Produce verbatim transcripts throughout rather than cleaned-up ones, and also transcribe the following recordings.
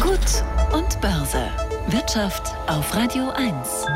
Gut und Börse. Wirtschaft auf Radio eins.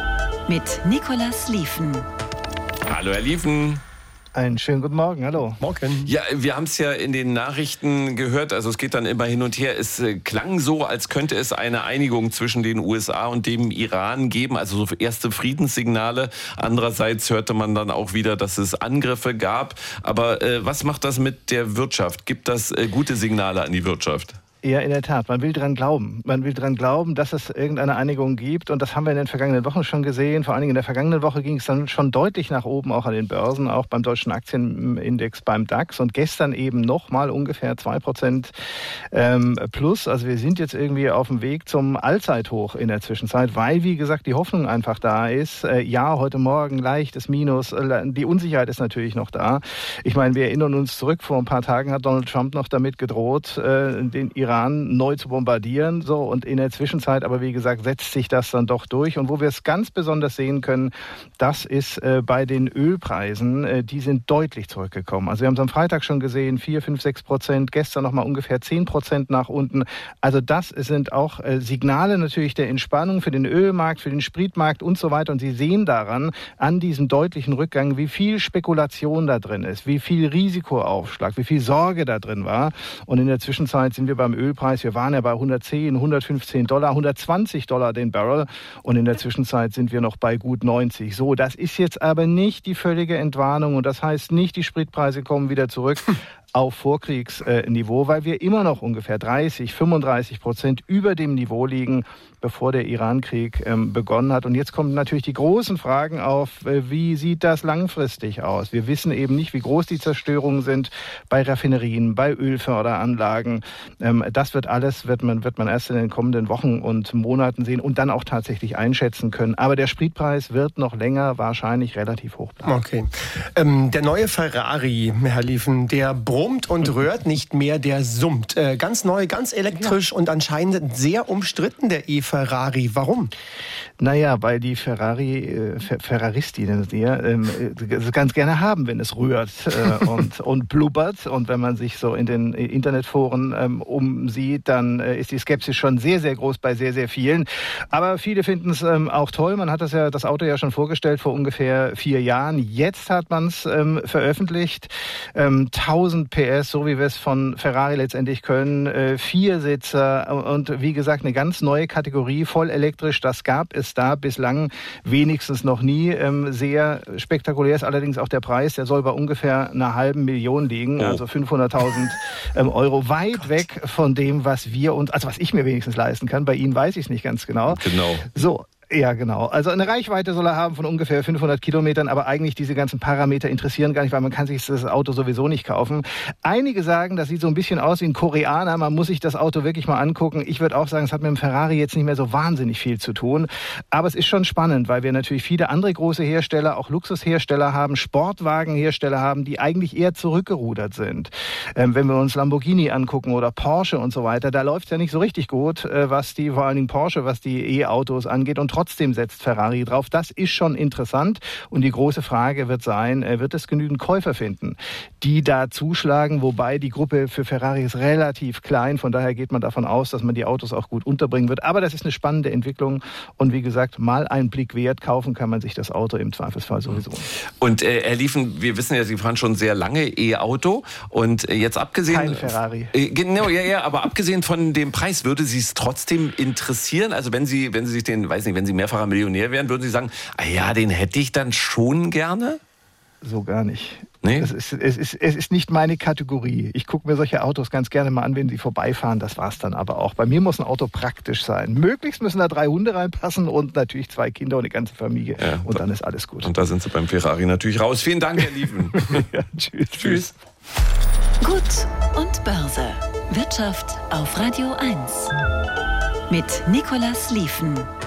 Mit Nicolas Lieven. Hallo, Herr Lieven. Einen schönen guten Morgen, hallo. Morgen. Ja, wir haben es ja in den Nachrichten gehört, also es geht dann immer hin und her. Es äh, klang so, als könnte es eine Einigung zwischen den U S A und dem Iran geben, also so erste Friedenssignale. Andererseits hörte man dann auch wieder, dass es Angriffe gab. Aber äh, was macht das mit der Wirtschaft? Gibt das äh, gute Signale an die Wirtschaft? Ja, in der Tat. Man will dran glauben. Man will dran glauben, dass es irgendeine Einigung gibt. Und das haben wir in den vergangenen Wochen schon gesehen. Vor allen Dingen in der vergangenen Woche ging es dann schon deutlich nach oben, auch an den Börsen, auch beim deutschen Aktienindex, beim DAX. Und gestern eben nochmal ungefähr zwei Prozent ähm, plus. Also wir sind jetzt irgendwie auf dem Weg zum Allzeithoch in der Zwischenzeit, weil, wie gesagt, die Hoffnung einfach da ist. Äh, ja, heute Morgen leichtes Minus. Äh, die Unsicherheit ist natürlich noch da. Ich meine, wir erinnern uns zurück, vor ein paar Tagen hat Donald Trump noch damit gedroht, äh, den Iran neu zu bombardieren, so, und in der Zwischenzeit, aber wie gesagt, setzt sich das dann doch durch. Und wo wir es ganz besonders sehen können, das ist äh, bei den Ölpreisen, äh, die sind deutlich zurückgekommen. Also wir haben es am Freitag schon gesehen, vier, fünf, sechs Prozent, gestern nochmal ungefähr zehn Prozent nach unten. Also das sind auch äh, Signale natürlich der Entspannung für den Ölmarkt, für den Spritmarkt und so weiter. Und Sie sehen daran, an diesem deutlichen Rückgang, wie viel Spekulation da drin ist, wie viel Risikoaufschlag, wie viel Sorge da drin war. Und in der Zwischenzeit sind wir beim Ölpreis, wir waren ja bei hundertzehn, hundertfünfzehn Dollar, hundertzwanzig Dollar den Barrel, und in der Zwischenzeit sind wir noch bei gut neunzig. So, das ist jetzt aber nicht die völlige Entwarnung, und das heißt nicht, die Spritpreise kommen wieder zurück auf Vorkriegsniveau, weil wir immer noch ungefähr dreißig, fünfunddreißig Prozent über dem Niveau liegen, bevor der Iran-Krieg ähm, begonnen hat. Und jetzt kommen natürlich die großen Fragen auf, äh, wie sieht das langfristig aus? Wir wissen eben nicht, wie groß die Zerstörungen sind bei Raffinerien, bei Ölförderanlagen. Ähm, das wird alles, wird man, wird man erst in den kommenden Wochen und Monaten sehen und dann auch tatsächlich einschätzen können. Aber der Spritpreis wird noch länger wahrscheinlich relativ hoch bleiben. Okay. Ähm, der neue Ferrari, Herr Lieven, der brummt und rührt nicht mehr, der summt. Äh, ganz neu, ganz elektrisch ja. Und anscheinend sehr umstritten, der E-Ferrari. Warum? Naja, weil die Ferrari, äh, Fer- Ferraristi nennen sie ja, ähm, es ganz gerne haben, wenn es rührt äh, und, und blubbert. Und wenn man sich so in den Internetforen ähm, umsieht, dann äh, ist die Skepsis schon sehr, sehr groß bei sehr, sehr vielen. Aber viele finden es ähm, auch toll. Man hat das ja, das Auto ja schon vorgestellt vor ungefähr vier Jahren. Jetzt hat man es ähm, veröffentlicht. Ähm, tausend P S, so wie wir es von Ferrari letztendlich können. Äh, Viersitzer und wie gesagt eine ganz neue Kategorie, voll elektrisch. Das gab es da bislang wenigstens noch nie. Ähm, sehr spektakulär ist allerdings auch der Preis. Der soll bei ungefähr einer halben Million liegen, oh. also fünfhunderttausend ähm, Euro. Weit Gott. weg von dem, was wir und also was ich mir wenigstens leisten kann. Bei Ihnen weiß ich es nicht ganz genau. Genau. So. Ja, genau. Also eine Reichweite soll er haben von ungefähr fünfhundert Kilometern, aber eigentlich diese ganzen Parameter interessieren gar nicht, weil man kann sich das Auto sowieso nicht kaufen. Einige sagen, das sieht so ein bisschen aus wie ein Koreaner, man muss sich das Auto wirklich mal angucken. Ich würde auch sagen, es hat mit dem Ferrari jetzt nicht mehr so wahnsinnig viel zu tun, aber es ist schon spannend, weil wir natürlich viele andere große Hersteller, auch Luxushersteller haben, Sportwagenhersteller haben, die eigentlich eher zurückgerudert sind. Ähm, wenn wir uns Lamborghini angucken oder Porsche und so weiter, da läuft es ja nicht so richtig gut, äh, was die, vor allen Dingen Porsche, was die E-Autos angeht, und trotzdem setzt Ferrari drauf. Das ist schon interessant. Und die große Frage wird sein, wird es genügend Käufer finden, die da zuschlagen? Wobei die Gruppe für Ferrari ist relativ klein. Von daher geht man davon aus, dass man die Autos auch gut unterbringen wird. Aber das ist eine spannende Entwicklung. Und wie gesagt, mal einen Blick wert, kaufen kann man sich das Auto im Zweifelsfall sowieso. Und äh, Herr Lieven, wir wissen ja, Sie fahren schon sehr lange E-Auto. Und äh, jetzt abgesehen... Kein Ferrari. Äh, genau, ja, ja. Aber abgesehen von dem Preis, würde Sie es trotzdem interessieren? Also wenn Sie, wenn Sie sich den, weiß nicht, wenn Sie mehrfacher Millionär wären, würden Sie sagen, ah ja, den hätte ich dann schon gerne? So gar nicht. Nee? Es ist, es ist, es ist nicht meine Kategorie. Ich gucke mir solche Autos ganz gerne mal an, wenn sie vorbeifahren. Das war's dann aber auch. Bei mir muss ein Auto praktisch sein. Möglichst müssen da drei Hunde reinpassen und natürlich zwei Kinder und eine ganze Familie. Ja, und dann ist alles gut. Und da sind Sie beim Ferrari natürlich raus. Vielen Dank, Herr Lieven. Ja, tschüss. Tschüss. Gut und Börse. Wirtschaft auf Radio eins. Mit Nicolas Lieven.